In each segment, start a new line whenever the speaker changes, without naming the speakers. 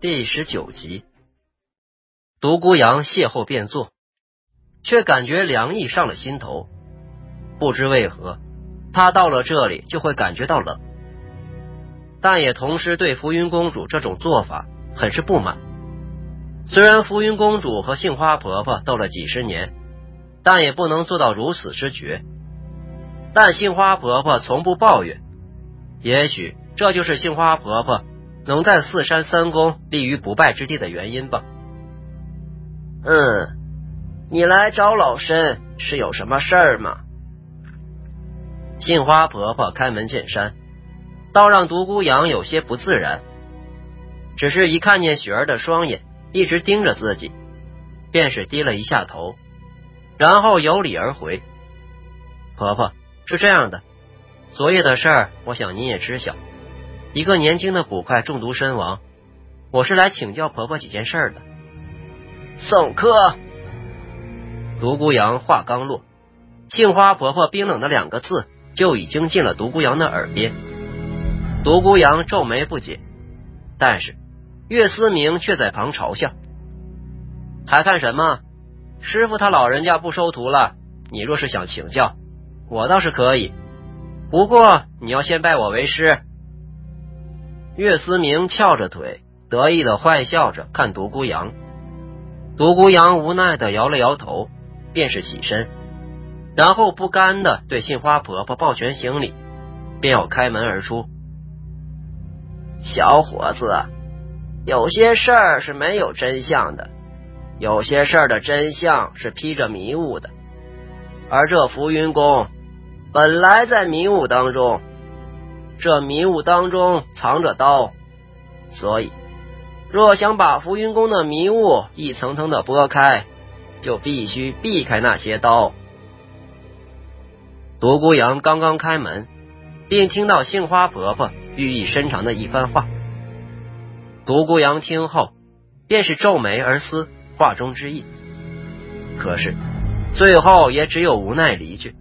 第19集。独孤阳邂逅便坐，却感觉凉意上了心头。不知为何，他到了这里就会感觉到冷，但也同时对浮云公主这种做法很是不满。虽然浮云公主和杏花婆婆斗了几十年，但也不能做到如此之绝。但杏花婆婆从不抱怨，也许这就是杏花婆婆能在四山三公立于不败之地的原因吧。
你来找老身是有什么事儿吗？
杏花婆婆开门见山，倒让独孤阳有些不自然。只是一看见雪儿的双眼一直盯着自己，便是低了一下头，然后有礼而回。婆婆，是这样的，昨夜的事儿我想你也知晓，一个年轻的捕快中毒身亡，我是来请教婆婆几件事的。
送客。
独孤阳话刚落，杏花婆婆冰冷的2个字就已经进了独孤阳的耳边。独孤阳皱眉不解，但是岳思明却在旁嘲笑：还看什么？师傅他老人家不收徒了，你若是想请教，我倒是可以，不过你要先拜我为师。岳思明翘着腿，得意的坏笑着看独孤阳。独孤阳无奈的摇了摇头，便是起身，然后不甘的对杏花婆婆抱拳行礼，便要开门而出。
小伙子，有些事儿是没有真相的，有些事儿的真相是披着迷雾的，而这浮云宫本来在迷雾当中，这迷雾当中藏着刀，所以若想把浮云宫的迷雾一层层的拨开，就必须避开那些刀。
独孤阳刚刚开门，便听到杏花婆婆寓意深长的一番话。独孤阳听后，便是皱眉而思话中之意，可是最后也只有无奈离去。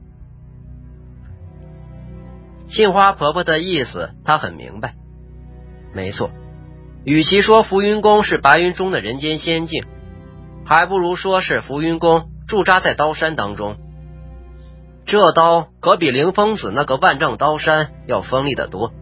杏花婆婆的意思她很明白，没错，与其说浮云宫是白云中的人间仙境，还不如说是浮云宫驻扎在刀山当中。这刀可比凌风子那个万丈刀山要锋利得多。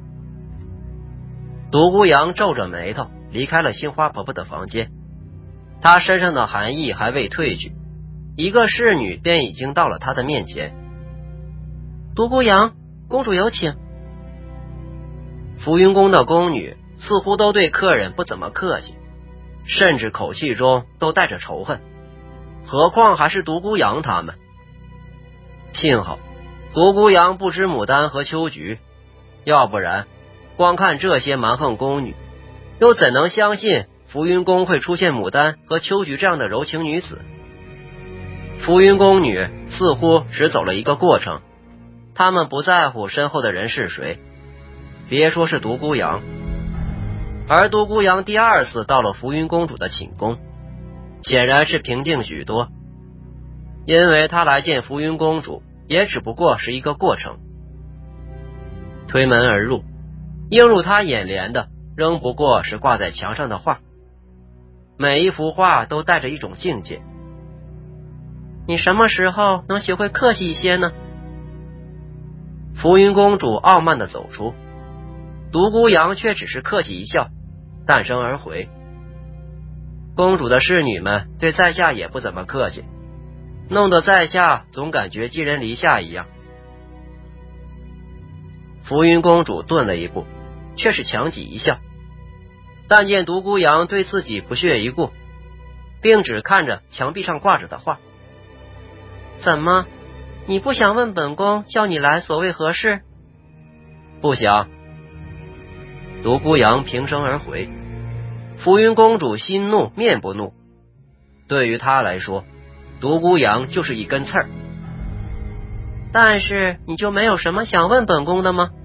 独孤阳皱着眉头离开了杏花婆婆的房间，他身上的寒意还未退去，一个侍女便已经到了他的面前。独孤阳，公主有请。浮云宫的宫女似乎都对客人不怎么客气，甚至口气中都带着仇恨，何况还是独孤阳他们。幸好独孤阳不知牡丹和秋菊，要不然光看这些蛮横宫女，又怎能相信浮云宫会出现牡丹和秋菊这样的柔情女子？浮云宫女似乎只走了一个过程，他们不在乎身后的人是谁，别说是独孤阳。而独孤阳第2次到了浮云公主的寝宫，显然是平静许多，因为他来见浮云公主也只不过是一个过程。推门而入，映入他眼帘的仍不过是挂在墙上的画，每一幅画都带着一种境界。你什么时候能学会客气一些呢？浮云公主傲慢地走出，独孤阳却只是客气一笑，淡声而回。公主的侍女们对在下也不怎么客气，弄得在下总感觉寄人篱下一样。浮云公主顿了一步，却是强挤一笑，但见独孤阳对自己不屑一顾，并只看着墙壁上挂着的画。怎么，你不想问本宫叫你来所谓何事？不想。独孤阳平声而回。浮云公主心怒面不怒，对于她来说，独孤阳就是一根刺儿。但是你就没有什么想问本宫的吗？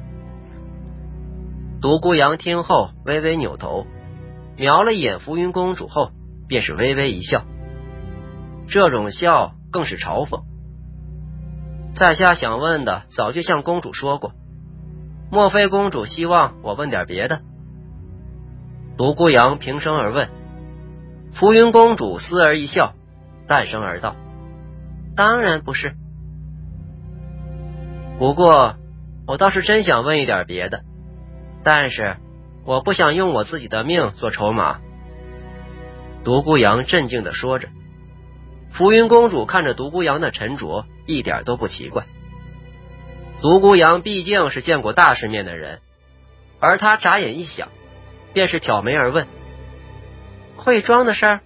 独孤阳听后微微扭头，瞄了一眼浮云公主后，便是微微一笑，这种笑更是嘲讽。在下想问的早就向公主说过，莫非公主希望我问点别的？ 独孤阳平声而问。浮云公主嘶而一笑，淡声而道：当然不是。不过我倒是真想问一点别的，但是我不想用我自己的命做筹码。独孤阳镇静地说着。浮云公主看着独孤阳的沉着，一点都不奇怪。独孤阳毕竟是见过大世面的人，而他眨眼一想，便是挑眉而问：会装的事儿？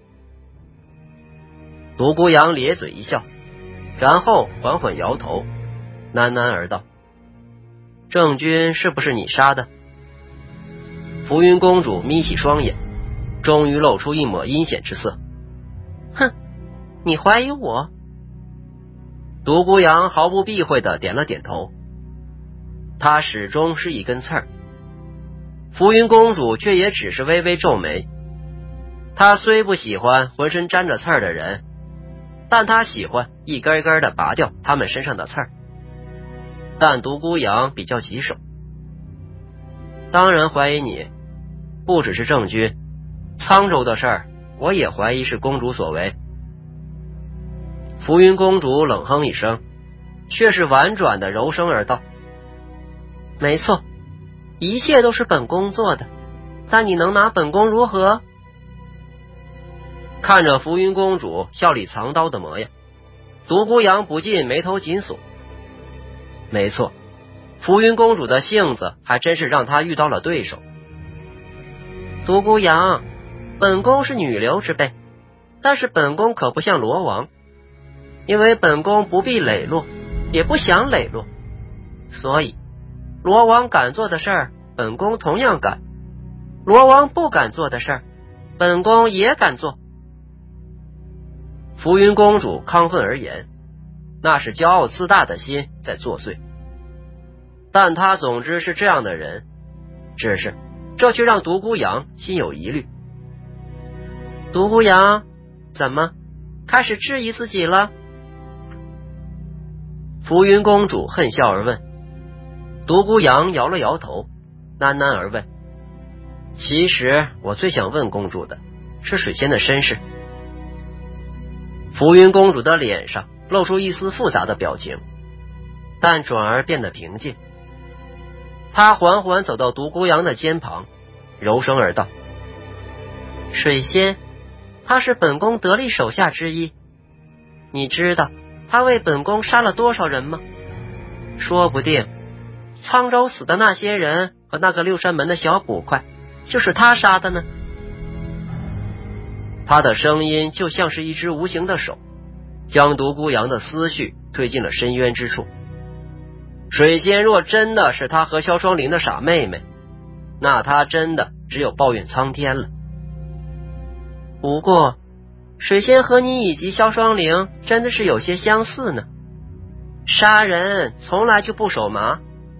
独孤阳咧嘴一笑，然后缓缓摇头，喃喃而道：郑君是不是你杀的？浮云公主眯起双眼，终于露出一抹阴险之色。哼，你怀疑我？独孤阳毫不避讳地点了点头。他始终是一根刺儿。浮云公主却也只是微微皱眉。她虽不喜欢浑身沾着刺儿的人，但她喜欢一根根地拔掉他们身上的刺儿。但独孤阳比较棘手。当然怀疑你，不只是郑君，沧州的事儿我也怀疑是公主所为。浮云公主冷哼一声，却是婉转的柔声而道：没错，一切都是本宫做的，但你能拿本宫如何？看着浮云公主笑里藏刀的模样，独孤阳不禁眉头紧锁。没错，浮云公主的性子还真是让他遇到了对手。独孤阳，本宫是女流之辈，但是本宫可不像罗王，因为本宫不必磊落，也不想磊落，所以罗王敢做的事儿，本宫同样敢；罗王不敢做的事儿，本宫也敢做。浮云公主亢奋而言，那是骄傲自大的心在作祟。但她总之是这样的人，只是这却让独孤阳心有疑虑。独孤阳，怎么开始质疑自己了？浮云公主恨笑而问。独孤阳摇了摇头，喃喃而问：其实我最想问公主的是水仙的身世。浮云公主的脸上露出一丝复杂的表情，但转而变得平静。她缓缓走到独孤阳的肩旁，柔声而道：水仙，她是本宫得力手下之一，你知道她为本宫杀了多少人吗？说不定沧州死的那些人和那个六山门的小捕快就是她杀的呢。他的声音就像是一只无形的手，将独孤阳的思绪推进了深渊之处。水仙若真的是他和萧双林的傻妹妹，那他真的只有抱怨苍天了。不过水仙和你以及萧双灵真的是有些相似呢，杀人从来就不手麻。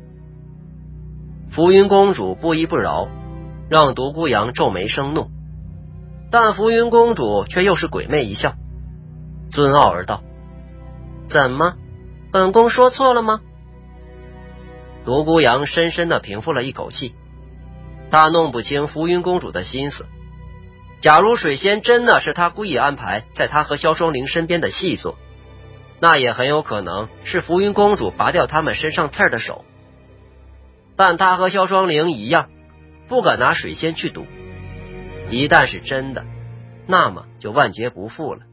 浮云公主不依不饶，让独孤阳皱眉生怒，但浮云公主却又是鬼魅一笑，尊傲而道：怎么，本宫说错了吗？独孤阳深深地平复了一口气，他弄不清浮云公主的心思。假如水仙真的是他故意安排在他和萧双灵身边的细作，那也很有可能是浮云公主拔掉他们身上刺儿的手。但他和萧双灵一样，不敢拿水仙去赌，一旦是真的，那么就万劫不复了。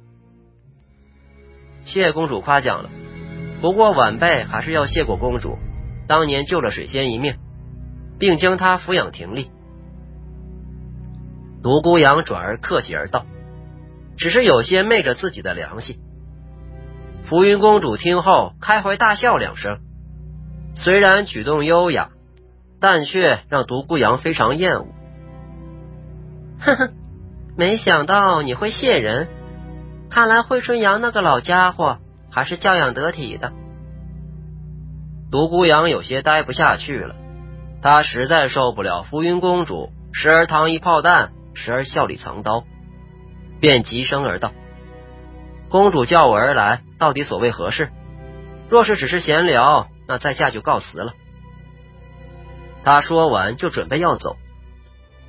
谢公主夸奖了，不过晚辈还是要谢过公主当年救了水仙一命，并将她抚养婷丽。独孤阳转而客气而道，只是有些昧着自己的良心。浮云公主听后开怀大笑两声，虽然举动优雅，但却让独孤阳非常厌恶。呵呵，没想到你会谢人，看来惠春阳那个老家伙还是教养得体的。独孤阳有些待不下去了，他实在受不了浮云公主时而糖衣炮弹，时而笑里藏刀，便急声而道：公主叫我而来，到底所谓何事？若是只是闲聊，那在下就告辞了。他说完就准备要走，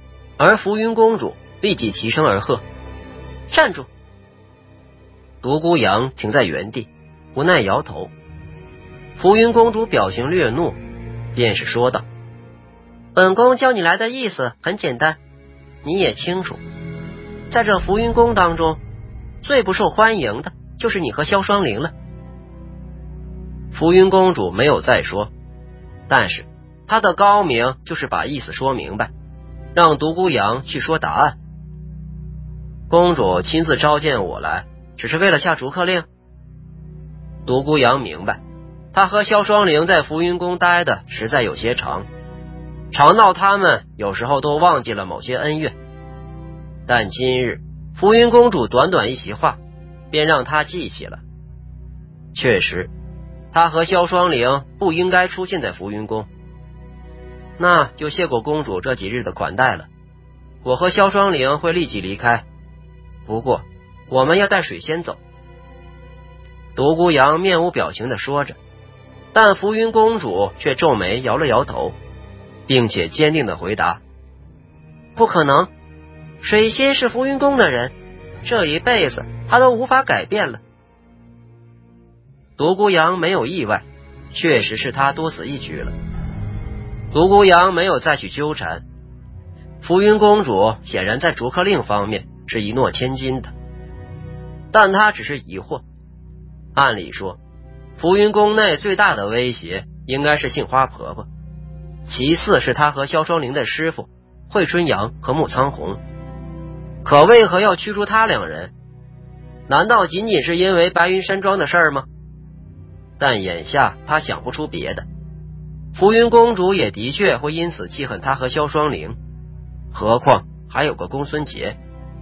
而浮云公主立即提声而喝：“站住！”独孤阳停在原地，无奈摇头。浮云公主表情略怒，便是说道：“本宫叫你来的意思很简单，你也清楚，在这浮云宫当中，最不受欢迎的就是你和萧双灵了。”浮云公主没有再说，但是她的高明就是把意思说明白，让独孤阳去说答案。公主亲自召见我来，只是为了下逐客令。独孤阳明白，他和萧双灵在浮云宫待的实在有些长到他们有时候都忘记了某些恩怨。但今日浮云公主短短一席话，便让他记起了。确实，他和萧双灵不应该出现在浮云宫，那就谢过公主这几日的款待了。我和萧双灵会立即离开，不过我们要带水仙走。独孤阳面无表情地说着，但浮云公主却皱眉摇了摇头，并且坚定地回答：“不可能，水仙是浮云宫的人，这一辈子他都无法改变了。”独孤阳没有意外，确实是他多此一举了。独孤阳没有再去纠缠，浮云公主显然在逐客令方面是一诺千金的，但他只是疑惑。按理说，浮云宫内最大的威胁应该是杏花婆婆，其次是他和萧双灵的师傅惠春阳和穆苍红，可为何要驱逐他两人？难道仅仅是因为白云山庄的事吗？但眼下他想不出别的。浮云公主也的确会因此记恨他和萧双灵，何况还有个公孙杰。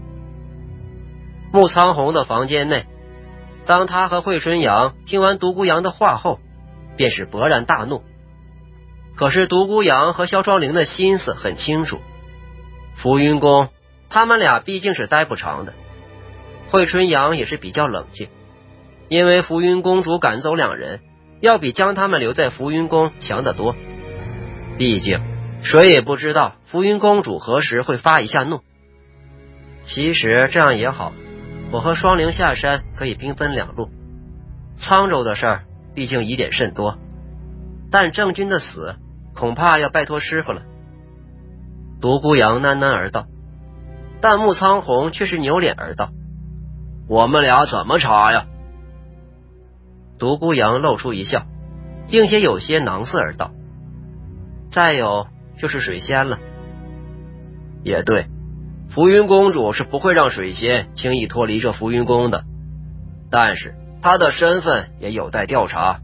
穆苍红的房间内，当他和惠春阳听完独孤阳的话后，便是勃然大怒。可是独孤阳和萧双灵的心思很清楚，浮云宫他们俩毕竟是待不长的。惠春阳也是比较冷静，因为浮云公主赶走两人，要比将他们留在浮云宫强得多。毕竟谁也不知道浮云公主何时会发一下怒。其实这样也好，我和双灵下山可以兵分两路。沧州的事儿毕竟疑点甚多，但郑军的死恐怕要拜托师傅了。独孤阳喃喃而道，但穆苍红却是扭脸而道：“我们俩怎么查呀？”独孤阳露出一笑，并且有些囊塞而道：“再有就是水仙了。”也对，浮云公主是不会让水仙轻易脱离这浮云宫的，但是她的身份也有待调查。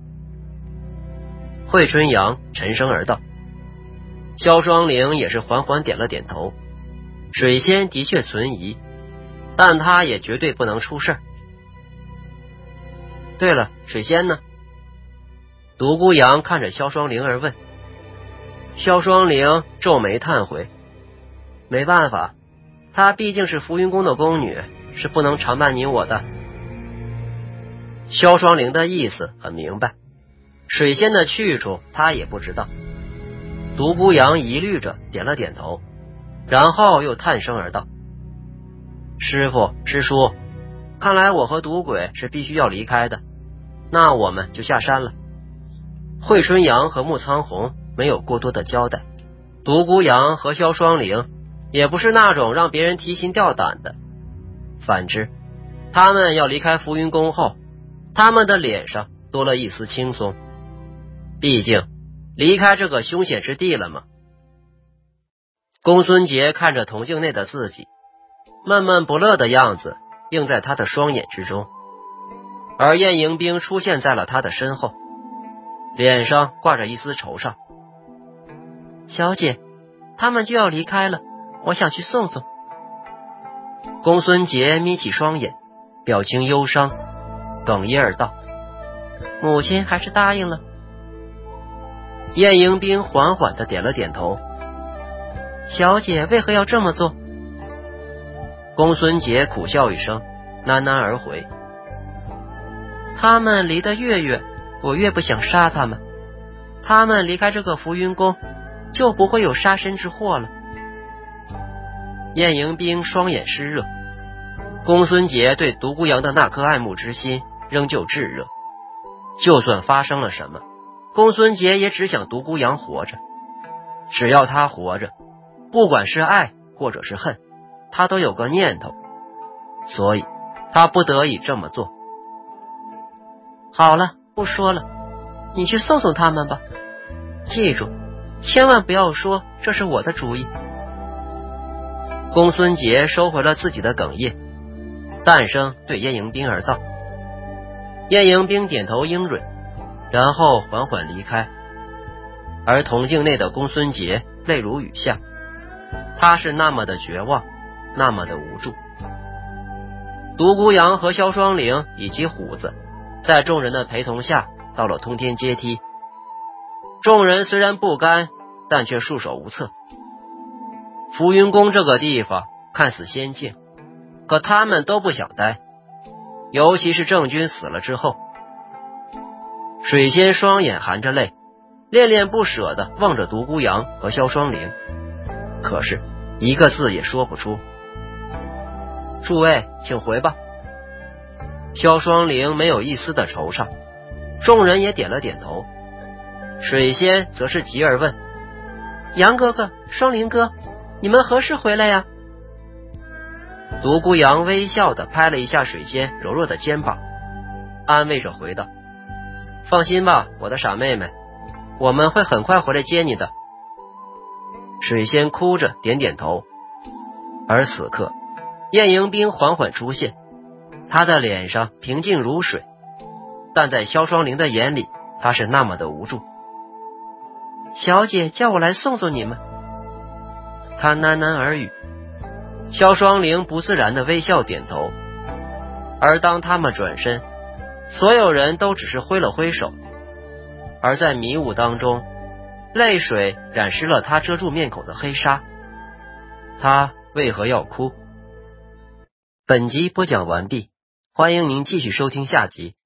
惠春阳沉声而道。萧双灵也是缓缓点了点头，水仙的确存疑，但她也绝对不能出事。对了，水仙呢？独孤阳看着萧双灵而问。萧双灵皱眉叹回：“没办法，她毕竟是浮云宫的宫女，是不能常伴你我的。”萧双灵的意思很明白，水仙的去处他也不知道。独孤阳疑虑着点了点头，然后又叹声而道：“师父师叔，看来我和赌鬼是必须要离开的，那我们就下山了。”惠春阳和穆苍红没有过多的交代，独孤阳和萧双灵也不是那种让别人提心吊胆的，反之，他们要离开浮云宫后，他们的脸上多了一丝轻松，毕竟离开这个凶险之地了嘛。公孙杰看着铜镜内的自己，闷闷不乐的样子映在他的双眼之中，而燕迎宾出现在了他的身后，脸上挂着一丝惆怅。小姐，他们就要离开了，我想去送送。公孙杰眯起双眼，表情忧伤，哽咽而道：“母亲还是答应了。”燕迎宾缓缓地点了点头。小姐为何要这么做？公孙杰苦笑一声，喃喃而回：“他们离得越远，我越不想杀他们。他们离开这个浮云宫，就不会有杀身之祸了。” 晏迎宾双眼湿热，公孙捷对独孤阳的那颗爱慕之心仍旧炙热。就算发生了什么，公孙捷也只想独孤阳活着。只要他活着，不管是爱或者是恨，他都有个念头，所以他不得已这么做。好了，不说了，你去送送他们吧。记住，千万不要说这是我的主意。公孙捷收回了自己的哽咽，淡声对晏迎宾而道。晏迎宾点头应允，然后缓缓离开。而铜镜内的公孙捷泪如雨下，他是那么的绝望，那么的无助。独孤阳和萧双灵以及虎子在众人的陪同下到了通天阶梯。众人虽然不甘，但却束手无策。浮云宫这个地方看似仙境，可他们都不想待，尤其是郑军死了之后。水仙双眼含着泪，恋恋不舍地望着独孤阳和萧双灵，可是一个字也说不出。诸位请回吧。萧双灵没有一丝的惆怅，众人也点了点头。水仙则是急而问：杨哥哥，双灵哥，你们何时回来呀？独孤阳微笑地拍了一下水仙柔弱的肩膀，安慰着回道：放心吧，我的傻妹妹，我们会很快回来接你的。水仙哭着点点头。而此刻晏迎宾缓缓出现，他的脸上平静如水，但在萧双灵的眼里，他是那么的无助。小姐叫我来送送你们。他喃喃耳语。萧双灵不自然的微笑点头。而当他们转身，所有人都只是挥了挥手，而在迷雾当中，泪水染湿了他遮住面孔的黑纱。他为何要哭？本集播讲完毕，欢迎您继续收听下集。